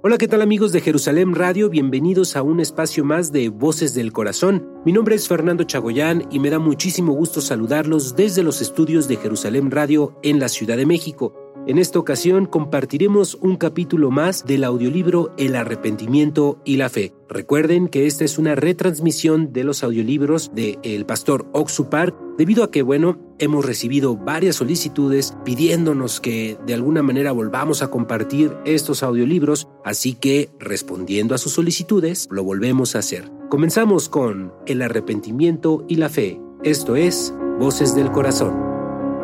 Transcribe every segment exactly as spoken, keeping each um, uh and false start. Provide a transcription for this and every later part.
Hola, ¿qué tal amigos de Jerusalén Radio? Bienvenidos a un espacio más de Voces del Corazón. Mi nombre es Fernando Chagoyán y me da muchísimo gusto saludarlos desde los estudios de Jerusalén Radio en la Ciudad de México. En esta ocasión compartiremos un capítulo más del audiolibro El Arrepentimiento y la Fe. Recuerden que esta es una retransmisión de los audiolibros de el pastor Oxupar, debido a que, bueno, hemos recibido varias solicitudes pidiéndonos que de alguna manera volvamos a compartir estos audiolibros, así que, respondiendo a sus solicitudes, lo volvemos a hacer. Comenzamos con El Arrepentimiento y la Fe. Esto es Voces del Corazón.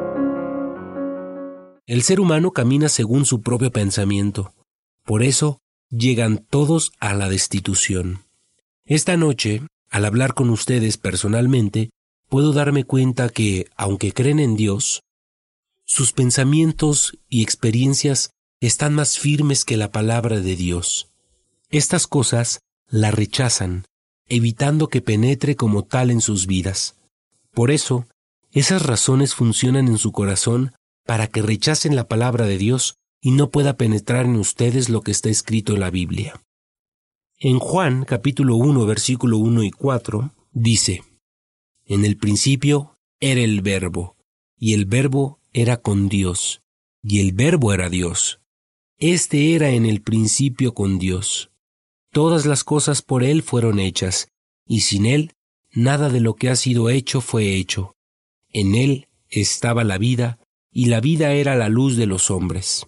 El ser humano camina según su propio pensamiento. Por eso, llegan todos a la destitución. Esta noche, al hablar con ustedes personalmente, puedo darme cuenta que, aunque creen en Dios, sus pensamientos y experiencias están más firmes que la palabra de Dios. Estas cosas la rechazan, evitando que penetre como tal en sus vidas. Por eso, esas razones funcionan en su corazón para que rechacen la palabra de Dios y no pueda penetrar en ustedes lo que está escrito en la Biblia. En Juan, capítulo uno, versículo uno y cuatro, dice: En el principio era el Verbo, y el Verbo era con Dios, y el Verbo era Dios. Este era en el principio con Dios. Todas las cosas por Él fueron hechas, y sin Él nada de lo que ha sido hecho fue hecho. En Él estaba la vida, y la vida era la luz de los hombres.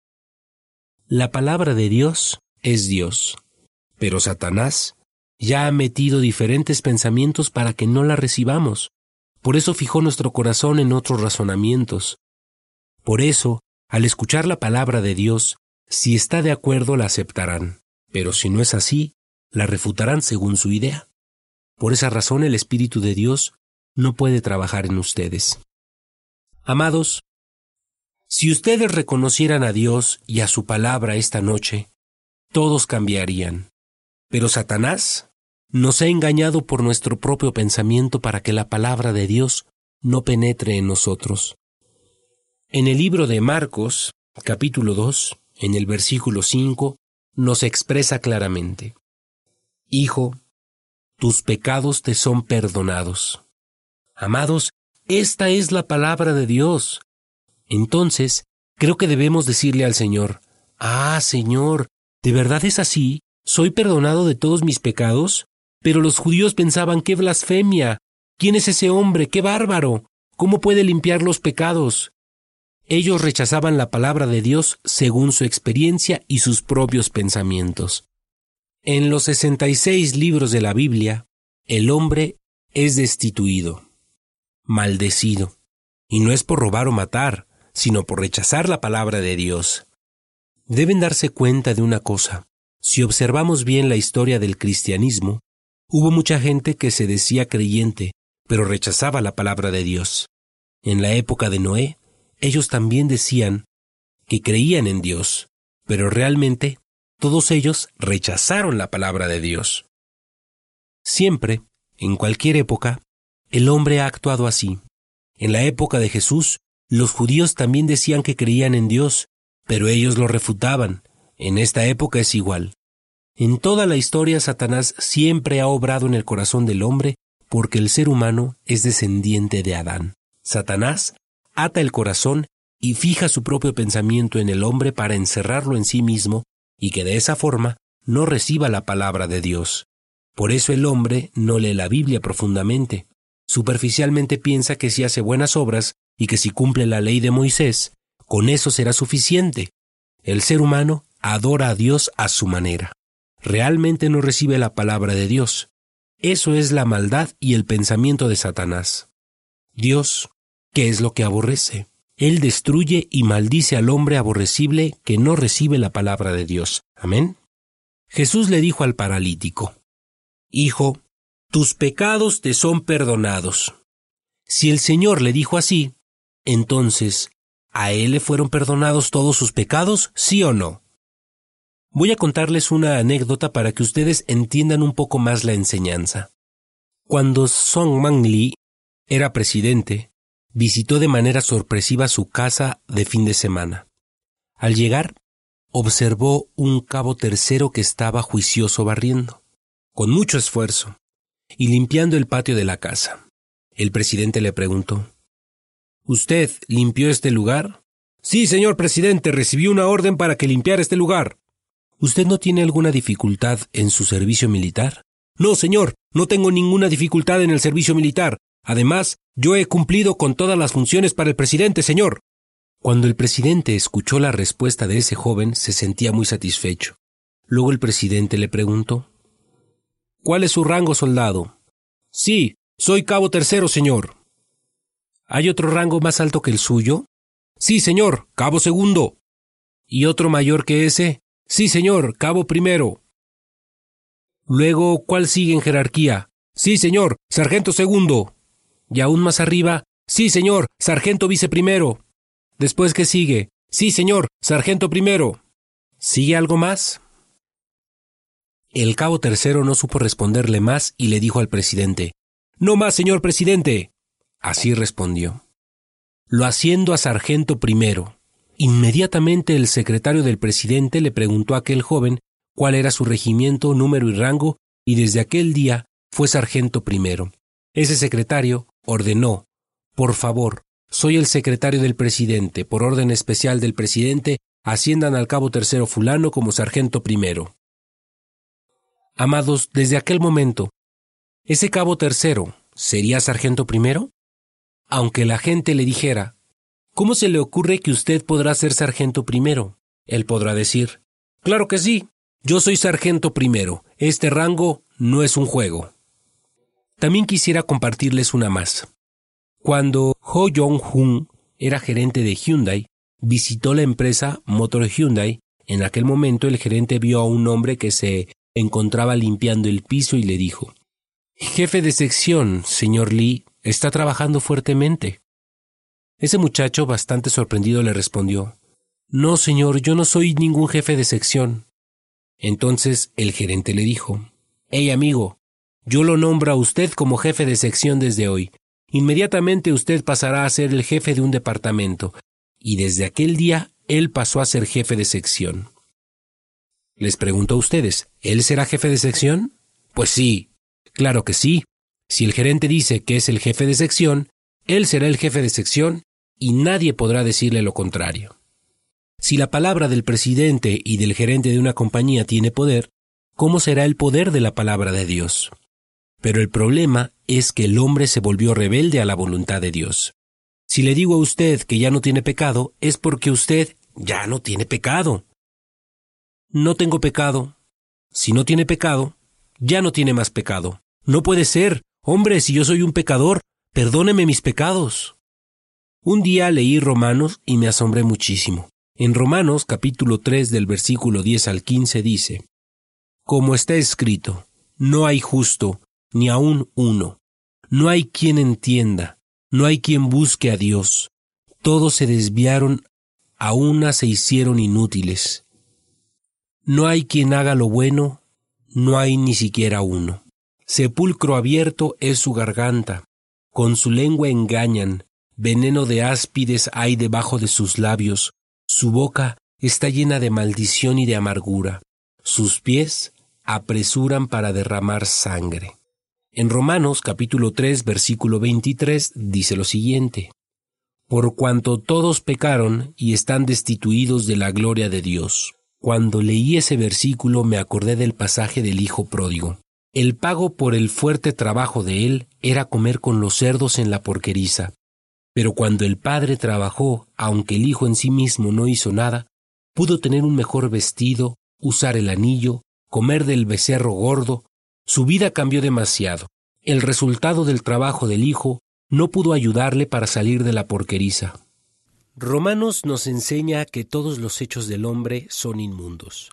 La palabra de Dios es Dios, pero Satanás ya ha metido diferentes pensamientos para que no la recibamos. Por eso fijó nuestro corazón en otros razonamientos. Por eso, al escuchar la palabra de Dios, si está de acuerdo la aceptarán, pero si no es así, la refutarán según su idea. Por esa razón el Espíritu de Dios no puede trabajar en ustedes. Amados, si ustedes reconocieran a Dios y a su palabra esta noche, todos cambiarían. Pero Satanás nos ha engañado por nuestro propio pensamiento para que la palabra de Dios no penetre en nosotros. En el libro de Marcos, capítulo dos, en el versículo cinco, nos expresa claramente: Hijo, tus pecados te son perdonados. Amados, esta es la palabra de Dios. Entonces, creo que debemos decirle al Señor: Ah, Señor, ¿de verdad es así? ¿Soy perdonado de todos mis pecados? Pero los judíos pensaban: ¡qué blasfemia! ¿Quién es ese hombre? ¡Qué bárbaro! ¿Cómo puede limpiar los pecados? Ellos rechazaban la palabra de Dios según su experiencia y sus propios pensamientos. En los sesenta y seis libros de la Biblia, el hombre es destituido, maldecido, y no es por robar o matar, sino por rechazar la palabra de Dios. Deben darse cuenta de una cosa: si observamos bien la historia del cristianismo, hubo mucha gente que se decía creyente, pero rechazaba la palabra de Dios. En la época de Noé, ellos también decían que creían en Dios, pero realmente todos ellos rechazaron la palabra de Dios. Siempre, en cualquier época, el hombre ha actuado así. En la época de Jesús, los judíos también decían que creían en Dios, pero ellos lo refutaban. En esta época es igual. En toda la historia, Satanás siempre ha obrado en el corazón del hombre porque el ser humano es descendiente de Adán. Satanás ata el corazón y fija su propio pensamiento en el hombre para encerrarlo en sí mismo y que de esa forma no reciba la palabra de Dios. Por eso el hombre no lee la Biblia profundamente. Superficialmente piensa que si hace buenas obras y que si cumple la ley de Moisés, con eso será suficiente. El ser humano adora a Dios a su manera. Realmente no recibe la palabra de Dios. Eso es la maldad y el pensamiento de Satanás. Dios, ¿qué es lo que aborrece? Él destruye y maldice al hombre aborrecible que no recibe la palabra de Dios. Amén. Jesús le dijo al paralítico: Hijo, tus pecados te son perdonados. Si el Señor le dijo así, entonces, ¿a él le fueron perdonados todos sus pecados, sí o no? Voy a contarles una anécdota para que ustedes entiendan un poco más la enseñanza. Cuando Song Man-Lee era presidente, visitó de manera sorpresiva su casa de fin de semana. Al llegar, observó un cabo tercero que estaba juicioso barriendo, con mucho esfuerzo, y limpiando el patio de la casa. El presidente le preguntó: ¿Usted limpió este lugar? Sí, señor presidente, recibí una orden para que limpiara este lugar. ¿Usted no tiene alguna dificultad en su servicio militar? No, señor, no tengo ninguna dificultad en el servicio militar. Además, yo he cumplido con todas las funciones para el presidente, señor. Cuando el presidente escuchó la respuesta de ese joven, se sentía muy satisfecho. Luego el presidente le preguntó: ¿Cuál es su rango, soldado? Sí, soy cabo tercero, señor. ¿Hay otro rango más alto que el suyo? Sí, señor, cabo segundo. ¿Y otro mayor que ese? Sí, señor, cabo primero. Luego, ¿cuál sigue en jerarquía? Sí, señor, sargento segundo. ¿Y aún más arriba? Sí, señor, sargento viceprimero. ¿Después qué sigue? Sí, señor, sargento primero. ¿Sigue algo más? El cabo tercero no supo responderle más y le dijo al presidente: No más, señor presidente. Así respondió: Lo asciendo a sargento primero. Inmediatamente el secretario del presidente le preguntó a aquel joven cuál era su regimiento, número y rango, y desde aquel día fue sargento primero. Ese secretario ordenó: Por favor, soy el secretario del presidente, por orden especial del presidente, asciendan al cabo tercero fulano como sargento primero. Amados, desde aquel momento, ¿ese cabo tercero sería sargento primero? Aunque la gente le dijera: ¿Cómo se le ocurre que usted podrá ser sargento primero? Él podrá decir: Claro que sí, yo soy sargento primero, este rango no es un juego. También quisiera compartirles una más. Cuando Ho Yong-hun era gerente de Hyundai, visitó la empresa Motor Hyundai. En aquel momento el gerente vio a un hombre que se encontraba limpiando el piso y le dijo: Jefe de sección, señor Lee, está trabajando fuertemente. Ese muchacho, bastante sorprendido, le respondió: No, señor, yo no soy ningún jefe de sección. Entonces el gerente le dijo: Hey, amigo, yo lo nombro a usted como jefe de sección desde hoy. Inmediatamente usted pasará a ser el jefe de un departamento. Y desde aquel día él pasó a ser jefe de sección. Les pregunto a ustedes: ¿él será jefe de sección? Pues sí, claro que sí. Si el gerente dice que es el jefe de sección, él será el jefe de sección y nadie podrá decirle lo contrario. Si la palabra del presidente y del gerente de una compañía tiene poder, ¿cómo será el poder de la palabra de Dios? Pero el problema es que el hombre se volvió rebelde a la voluntad de Dios. Si le digo a usted que ya no tiene pecado, es porque usted ya no tiene pecado. No tengo pecado. Si no tiene pecado, ya no tiene más pecado. No puede ser. Hombre, si yo soy un pecador, perdóneme mis pecados. Un día leí Romanos y me asombré muchísimo. En Romanos capítulo tres del versículo diez al quince dice: Como está escrito, no hay justo, ni aun uno. No hay quien entienda, no hay quien busque a Dios. Todos se desviaron, a una se hicieron inútiles. No hay quien haga lo bueno, no hay ni siquiera uno. Sepulcro abierto es su garganta, con su lengua engañan, veneno de áspides hay debajo de sus labios, su boca está llena de maldición y de amargura, sus pies apresuran para derramar sangre. En Romanos capítulo tres versículo veintitrés dice lo siguiente: Por cuanto todos pecaron y están destituidos de la gloria de Dios. Cuando leí ese versículo me acordé del pasaje del hijo pródigo. El pago por el fuerte trabajo de él era comer con los cerdos en la porqueriza. Pero cuando el padre trabajó, aunque el hijo en sí mismo no hizo nada, pudo tener un mejor vestido, usar el anillo, comer del becerro gordo. Su vida cambió demasiado. El resultado del trabajo del hijo no pudo ayudarle para salir de la porqueriza. Romanos nos enseña que todos los hechos del hombre son inmundos,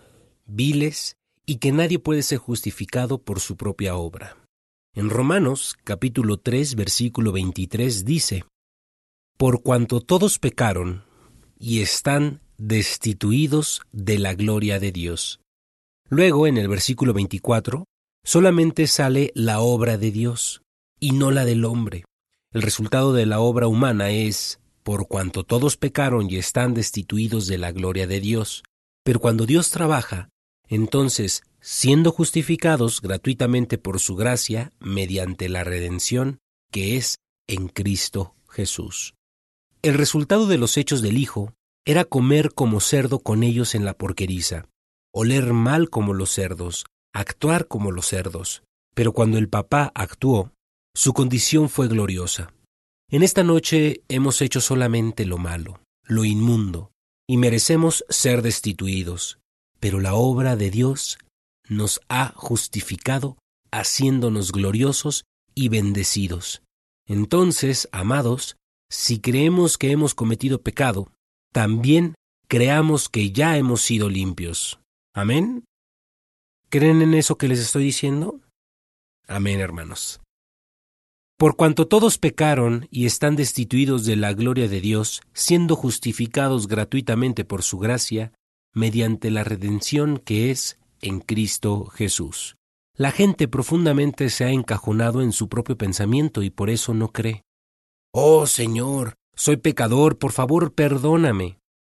viles, y que nadie puede ser justificado por su propia obra. En Romanos, capítulo tres, versículo veintitrés dice: Por cuanto todos pecaron y están destituidos de la gloria de Dios. Luego, en el versículo veinticuatro, solamente sale la obra de Dios y no la del hombre. El resultado de la obra humana es: por cuanto todos pecaron y están destituidos de la gloria de Dios. Pero cuando Dios trabaja, entonces, siendo justificados gratuitamente por su gracia, mediante la redención que es en Cristo Jesús. El resultado de los hechos del Hijo era comer como cerdo con ellos en la porqueriza, oler mal como los cerdos, actuar como los cerdos. Pero cuando el Papá actuó, su condición fue gloriosa. En esta noche hemos hecho solamente lo malo, lo inmundo, y merecemos ser destituidos. Pero la obra de Dios nos ha justificado, haciéndonos gloriosos y bendecidos. Entonces, amados, si creemos que hemos cometido pecado, también creamos que ya hemos sido limpios. ¿Amén? ¿Creen en eso que les estoy diciendo? Amén, hermanos. Por cuanto todos pecaron y están destituidos de la gloria de Dios, siendo justificados gratuitamente por su gracia, mediante la redención que es en Cristo Jesús. La gente profundamente se ha encajonado en su propio pensamiento y por eso no cree. Oh, Señor, soy pecador, por favor, perdóname.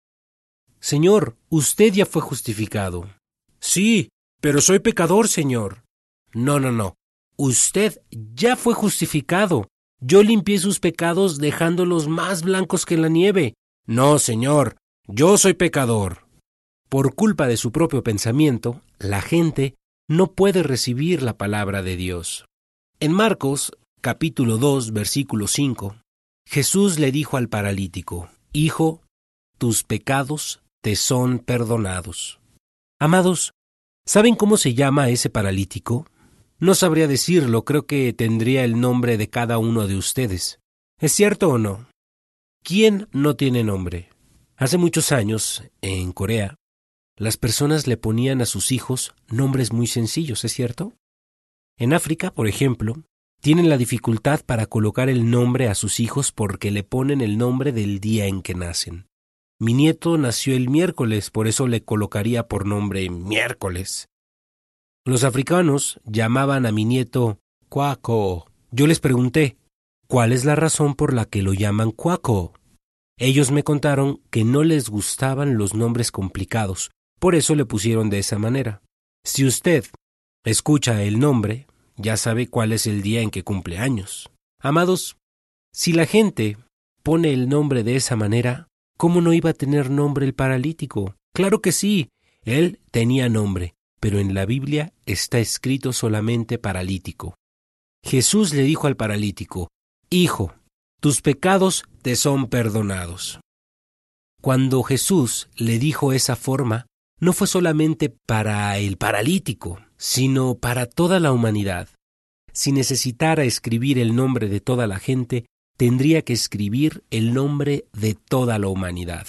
Señor, usted ya fue justificado. Sí, pero soy pecador, Señor. No, no, no. Usted ya fue justificado. Yo limpié sus pecados dejándolos más blancos que la nieve. No, Señor, yo soy pecador. Por culpa de su propio pensamiento, la gente no puede recibir la palabra de Dios. En Marcos, capítulo dos, versículo cinco, Jesús le dijo al paralítico: Hijo, tus pecados te son perdonados. Amados, ¿saben cómo se llama ese paralítico? No sabría decirlo, creo que tendría el nombre de cada uno de ustedes. ¿Es cierto o no? ¿Quién no tiene nombre? Hace muchos años, en Corea, las personas le ponían a sus hijos nombres muy sencillos, ¿es cierto? En África, por ejemplo, tienen la dificultad para colocar el nombre a sus hijos porque le ponen el nombre del día en que nacen. Mi nieto nació el miércoles, por eso le colocaría por nombre miércoles. Los africanos llamaban a mi nieto Cuaco. Yo les pregunté, ¿cuál es la razón por la que lo llaman Cuaco? Ellos me contaron que no les gustaban los nombres complicados, por eso le pusieron de esa manera. Si usted escucha el nombre, ya sabe cuál es el día en que cumple años. Amados, si la gente pone el nombre de esa manera, ¿cómo no iba a tener nombre el paralítico? Claro que sí, él tenía nombre, pero en la Biblia está escrito solamente paralítico. Jesús le dijo al paralítico: Hijo, tus pecados te son perdonados. Cuando Jesús le dijo esa forma, no fue solamente para el paralítico, sino para toda la humanidad. Si necesitara escribir el nombre de toda la gente, tendría que escribir el nombre de toda la humanidad.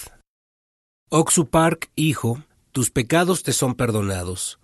Oksu Park, hijo, tus pecados te son perdonados.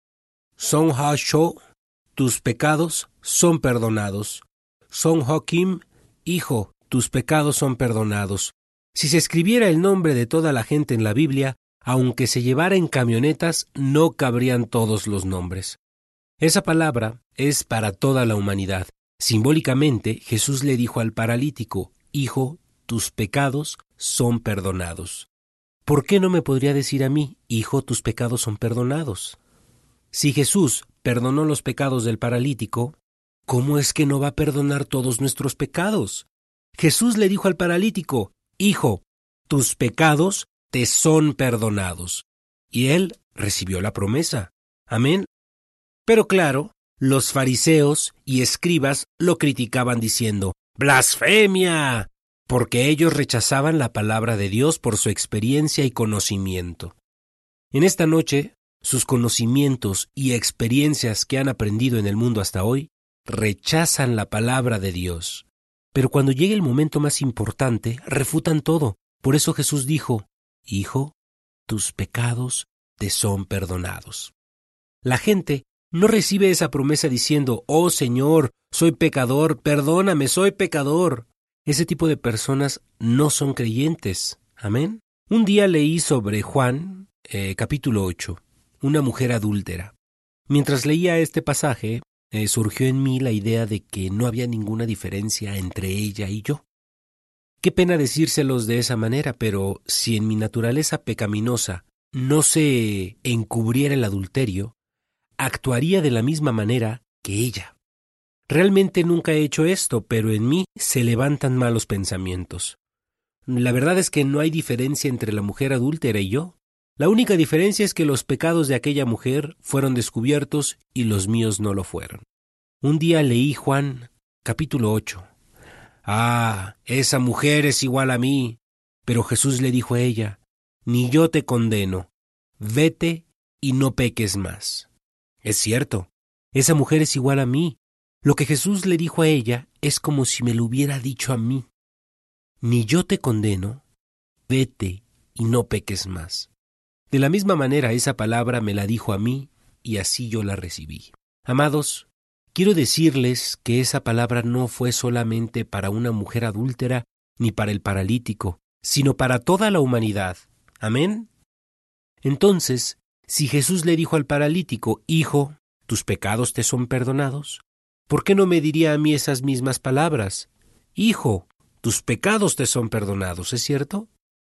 Song Ha Cho, tus pecados son perdonados. Song Ho Kim, hijo, tus pecados son perdonados. Si se escribiera el nombre de toda la gente en la Biblia, aunque se llevara en camionetas, no cabrían todos los nombres. Esa palabra es para toda la humanidad. Simbólicamente, Jesús le dijo al paralítico: Hijo, tus pecados son perdonados. ¿Por qué no me podría decir a mí: Hijo, tus pecados son perdonados? Si Jesús perdonó los pecados del paralítico, ¿cómo es que no va a perdonar todos nuestros pecados? Jesús le dijo al paralítico: Hijo, tus pecados te son perdonados. Y él recibió la promesa. Amén. Pero claro, los fariseos y escribas lo criticaban diciendo: ¡blasfemia!, porque ellos rechazaban la palabra de Dios por su experiencia y conocimiento. En esta noche, sus conocimientos y experiencias que han aprendido en el mundo hasta hoy rechazan la palabra de Dios. Pero cuando llegue el momento más importante, refutan todo. Por eso Jesús dijo: Hijo, tus pecados te son perdonados. La gente no recibe esa promesa diciendo: Oh Señor, soy pecador, perdóname, soy pecador. Ese tipo de personas no son creyentes. Amén. Un día leí sobre Juan, eh, capítulo ocho, una mujer adúltera. Mientras leía este pasaje, eh, surgió en mí la idea de que no había ninguna diferencia entre ella y yo. Qué pena decírselos de esa manera, pero si en mi naturaleza pecaminosa no se encubriera el adulterio, actuaría de la misma manera que ella. Realmente nunca he hecho esto, pero en mí se levantan malos pensamientos. La verdad es que no hay diferencia entre la mujer adúltera y yo. La única diferencia es que los pecados de aquella mujer fueron descubiertos y los míos no lo fueron. Un día leí Juan, capítulo ocho. Ah, esa mujer es igual a mí. Pero Jesús le dijo a ella, ni yo te condeno, vete y no peques más. Es cierto, esa mujer es igual a mí. Lo que Jesús le dijo a ella es como si me lo hubiera dicho a mí. Ni yo te condeno, vete y no peques más. De la misma manera esa palabra me la dijo a mí y así yo la recibí. Amados, quiero decirles que esa palabra no fue solamente para una mujer adúltera ni para el paralítico, sino para toda la humanidad. ¿Amén? Entonces, si Jesús le dijo al paralítico, hijo, tus pecados te son perdonados, ¿por qué no me diría a mí esas mismas palabras? Hijo, tus pecados te son perdonados, ¿es cierto?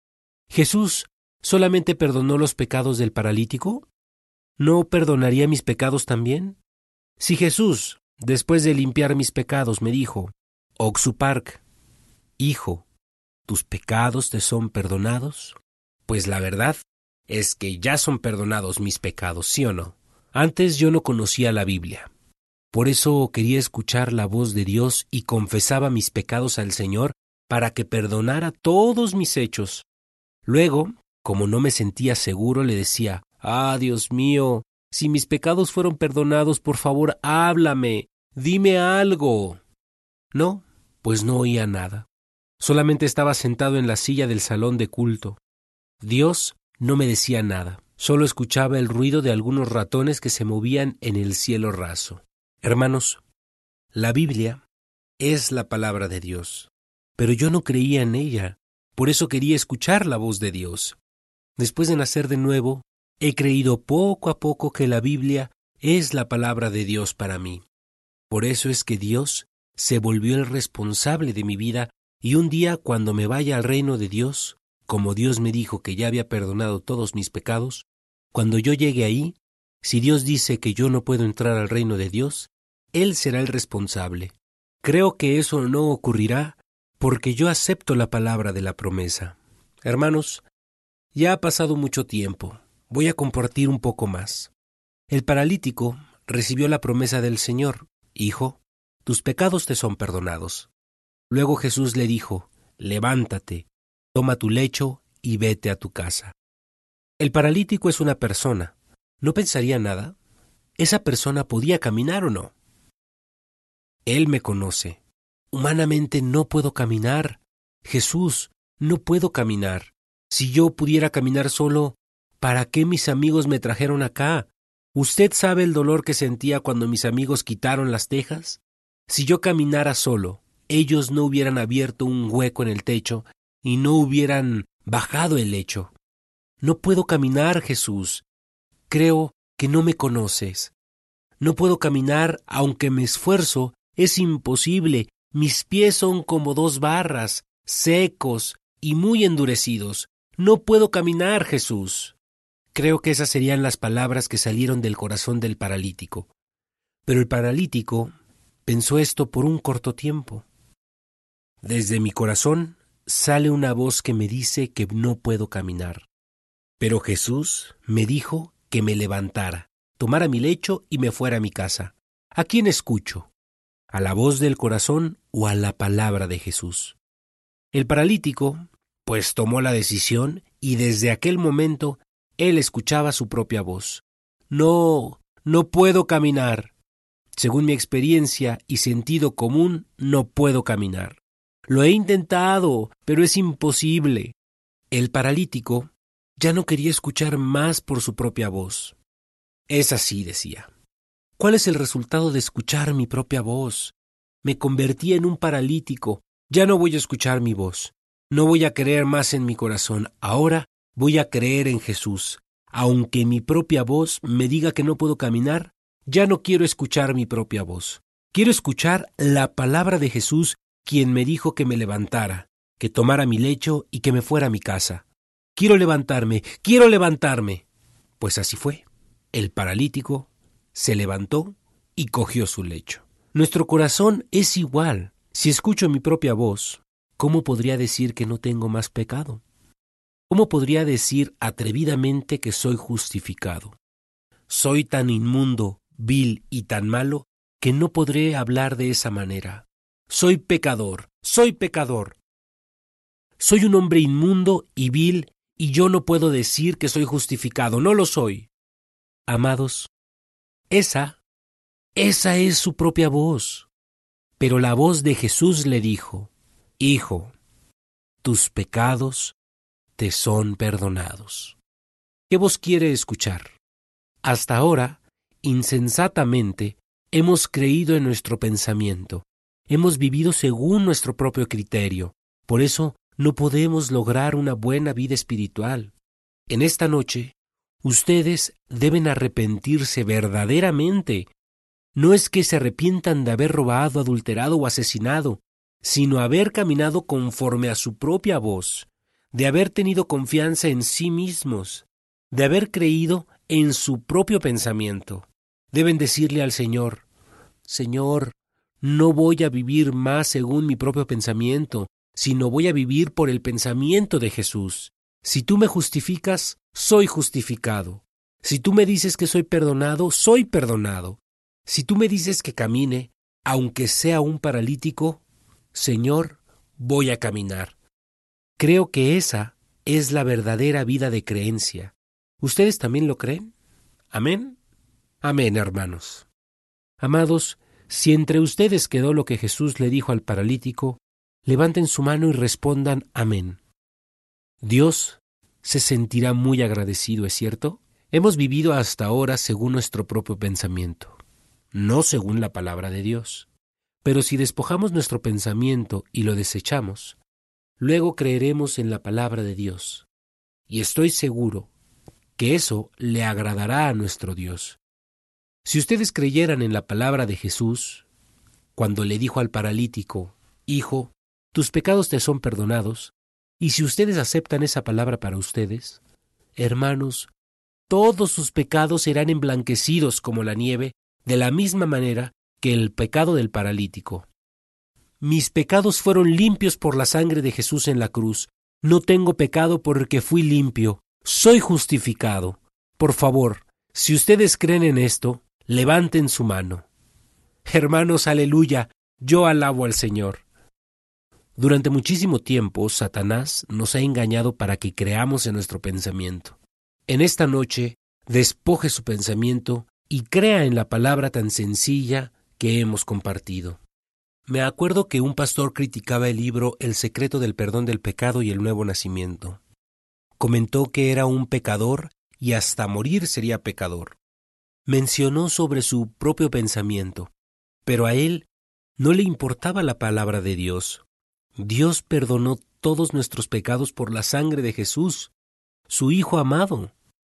¿Jesús solamente perdonó los pecados del paralítico? ¿No perdonaría mis pecados también? Si Jesús, después de limpiar mis pecados, me dijo, Oxupark, hijo, ¿tus pecados te son perdonados? Pues la verdad es que ya son perdonados mis pecados, ¿sí o no? Antes yo no conocía la Biblia. Por eso quería escuchar la voz de Dios y confesaba mis pecados al Señor para que perdonara todos mis hechos. Luego, como no me sentía seguro, le decía, ah, Dios mío, si mis pecados fueron perdonados, por favor, háblame, dime algo. No, pues no oía nada. Solamente estaba sentado en la silla del salón de culto. Dios no me decía nada, solo escuchaba el ruido de algunos ratones que se movían en el cielo raso. Hermanos, la Biblia es la palabra de Dios, pero yo no creía en ella, por eso quería escuchar la voz de Dios. Después de nacer de nuevo, he creído poco a poco que la Biblia es la palabra de Dios para mí. Por eso es que Dios se volvió el responsable de mi vida y un día cuando me vaya al reino de Dios, como Dios me dijo que ya había perdonado todos mis pecados, cuando yo llegue ahí, si Dios dice que yo no puedo entrar al reino de Dios, Él será el responsable. Creo que eso no ocurrirá porque yo acepto la palabra de la promesa. Hermanos, ya ha pasado mucho tiempo. Voy a compartir un poco más. El paralítico recibió la promesa del Señor. Hijo, tus pecados te son perdonados. Luego Jesús le dijo, levántate, toma tu lecho y vete a tu casa. El paralítico es una persona. ¿No pensaría nada? ¿Esa persona podía caminar o no? Él me conoce. Humanamente no puedo caminar. Jesús, no puedo caminar. Si yo pudiera caminar solo, ¿para qué mis amigos me trajeron acá? ¿Usted sabe el dolor que sentía cuando mis amigos quitaron las tejas? Si yo caminara solo, ellos no hubieran abierto un hueco en el techo y no hubieran bajado el lecho. No puedo caminar, Jesús. Creo que no me conoces. No puedo caminar aunque me esfuerzo. Es imposible. Mis pies son como dos barras, secos y muy endurecidos. No puedo caminar, Jesús. Creo que esas serían las palabras que salieron del corazón del paralítico. Pero el paralítico pensó esto por un corto tiempo. Desde mi corazón sale una voz que me dice que no puedo caminar. Pero Jesús me dijo que me levantara, tomara mi lecho y me fuera a mi casa. ¿A quién escucho? ¿A la voz del corazón o a la palabra de Jesús? El paralítico, pues tomó la decisión y desde aquel momento él escuchaba su propia voz. No, no puedo caminar. Según mi experiencia y sentido común, no puedo caminar. Lo he intentado, pero es imposible. El paralítico ya no quería escuchar más por su propia voz. Es así, decía. ¿Cuál es el resultado de escuchar mi propia voz? Me convertí en un paralítico. Ya no voy a escuchar mi voz. No voy a creer más en mi corazón. Ahora voy a creer en Jesús. Aunque mi propia voz me diga que no puedo caminar, ya no quiero escuchar mi propia voz. Quiero escuchar la palabra de Jesús, quien me dijo que me levantara, que tomara mi lecho y que me fuera a mi casa. quiero levantarme, quiero levantarme. Pues así fue. El paralítico se levantó y cogió su lecho. Nuestro corazón es igual. Si escucho mi propia voz, ¿cómo podría decir que no tengo más pecado? ¿Cómo podría decir atrevidamente que soy justificado? Soy tan inmundo, vil y tan malo que no podré hablar de esa manera. Soy pecador, soy pecador. Soy un hombre inmundo y vil y yo no puedo decir que soy justificado, no lo soy. Amados, esa, esa es su propia voz. Pero la voz de Jesús le dijo, Hijo, tus pecados te son perdonados. ¿Qué voz quiere escuchar? Hasta ahora, insensatamente, hemos creído en nuestro pensamiento. Hemos vivido según nuestro propio criterio. Por eso no podemos lograr una buena vida espiritual. En esta noche, ustedes deben arrepentirse verdaderamente. No es que se arrepientan de haber robado, adulterado o asesinado, sino haber caminado conforme a su propia voz, de haber tenido confianza en sí mismos, de haber creído en su propio pensamiento. Deben decirle al Señor, Señor, no voy a vivir más según mi propio pensamiento, sino voy a vivir por el pensamiento de Jesús. Si tú me justificas, soy justificado. Si tú me dices que soy perdonado, soy perdonado. Si tú me dices que camine, aunque sea un paralítico, Señor, voy a caminar. Creo que esa es la verdadera vida de creencia. ¿Ustedes también lo creen? ¿Amén? Amén, hermanos. Amados, si entre ustedes quedó lo que Jesús le dijo al paralítico, levanten su mano y respondan amén. Dios se sentirá muy agradecido, ¿es cierto? Hemos vivido hasta ahora según nuestro propio pensamiento, no según la palabra de Dios. Pero si despojamos nuestro pensamiento y lo desechamos, luego creeremos en la palabra de Dios. Y estoy seguro que eso le agradará a nuestro Dios. Si ustedes creyeran en la palabra de Jesús, cuando le dijo al paralítico, Hijo, tus pecados te son perdonados, y si ustedes aceptan esa palabra para ustedes, hermanos, todos sus pecados serán emblanquecidos como la nieve, de la misma manera que el pecado del paralítico. Mis pecados fueron limpios por la sangre de Jesús en la cruz. No tengo pecado porque fui limpio. Soy justificado. Por favor, si ustedes creen en esto, levanten su mano. Hermanos, aleluya, yo alabo al Señor. Durante muchísimo tiempo, Satanás nos ha engañado para que creamos en nuestro pensamiento. En esta noche, despoje su pensamiento y crea en la palabra tan sencilla que hemos compartido. Me acuerdo que un pastor criticaba el libro El secreto del perdón del pecado y el nuevo nacimiento. Comentó que era un pecador y hasta morir sería pecador. Mencionó sobre su propio pensamiento, pero a él no le importaba la palabra de Dios. Dios perdonó todos nuestros pecados por la sangre de Jesús, su Hijo amado.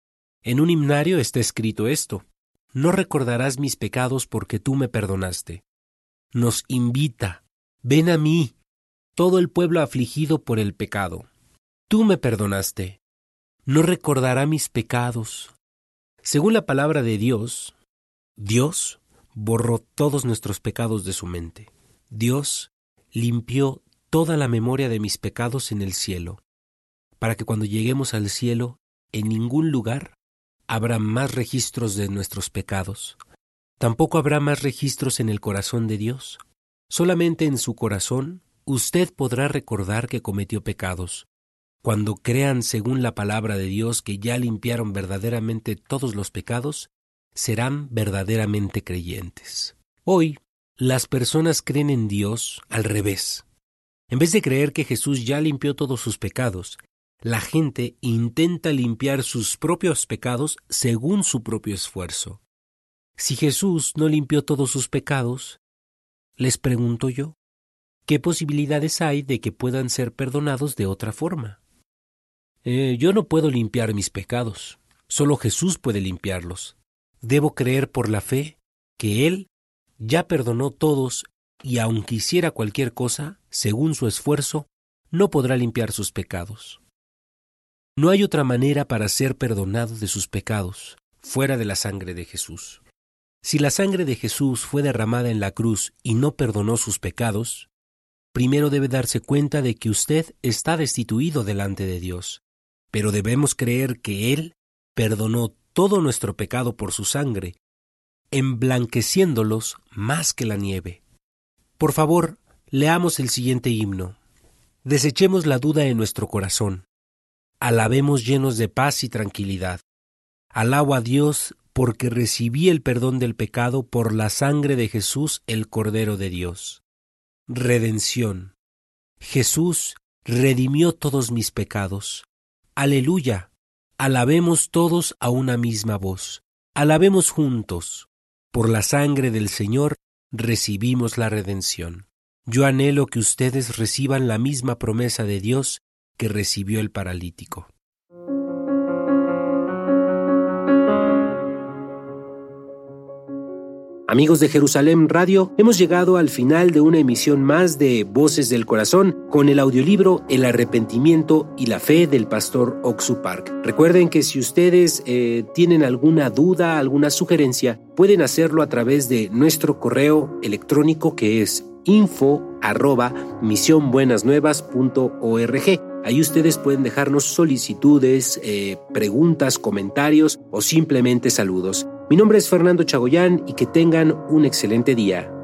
En un himnario está escrito esto: no recordarás mis pecados porque tú me perdonaste. Nos invita, ven a mí, todo el pueblo afligido por el pecado. Tú me perdonaste. No recordará mis pecados. Según la palabra de Dios, Dios borró todos nuestros pecados de su mente. Dios limpió toda la memoria de mis pecados en el cielo, para que cuando lleguemos al cielo, en ningún lugar habrá más registros de nuestros pecados. Tampoco habrá más registros en el corazón de Dios. Solamente en su corazón usted podrá recordar que cometió pecados. Cuando crean según la palabra de Dios que ya limpiaron verdaderamente todos los pecados, serán verdaderamente creyentes. Hoy, las personas creen en Dios al revés. En vez de creer que Jesús ya limpió todos sus pecados, la gente intenta limpiar sus propios pecados según su propio esfuerzo. Si Jesús no limpió todos sus pecados, les pregunto yo, ¿qué posibilidades hay de que puedan ser perdonados de otra forma? Eh, yo no puedo limpiar mis pecados, solo Jesús puede limpiarlos. Debo creer por la fe que Él ya perdonó todos y aunque hiciera cualquier cosa, según su esfuerzo, no podrá limpiar sus pecados. No hay otra manera para ser perdonado de sus pecados fuera de la sangre de Jesús. Si la sangre de Jesús fue derramada en la cruz y no perdonó sus pecados, primero debe darse cuenta de que usted está destituido delante de Dios, pero debemos creer que Él perdonó todo nuestro pecado por su sangre, emblanqueciéndolos más que la nieve. Por favor, leamos el siguiente himno. Desechemos la duda en nuestro corazón. Alabemos llenos de paz y tranquilidad. Alabo a Dios porque recibí el perdón del pecado por la sangre de Jesús, el Cordero de Dios. Redención. Jesús redimió todos mis pecados. Aleluya. Alabemos todos a una misma voz. Alabemos juntos. Por la sangre del Señor recibimos la redención. Yo anhelo que ustedes reciban la misma promesa de Dios que recibió el paralítico. Amigos de Jerusalén Radio, hemos llegado al final de una emisión más de Voces del Corazón con el audiolibro El Arrepentimiento y la Fe del pastor Oxu Park. Recuerden que si ustedes eh, tienen alguna duda, alguna sugerencia, pueden hacerlo a través de nuestro correo electrónico que es info arroba misión buenas nuevas punto org. Ahí ustedes pueden dejarnos solicitudes, eh, preguntas, comentarios o simplemente saludos. Mi nombre es Fernando Chagoyán y que tengan un excelente día.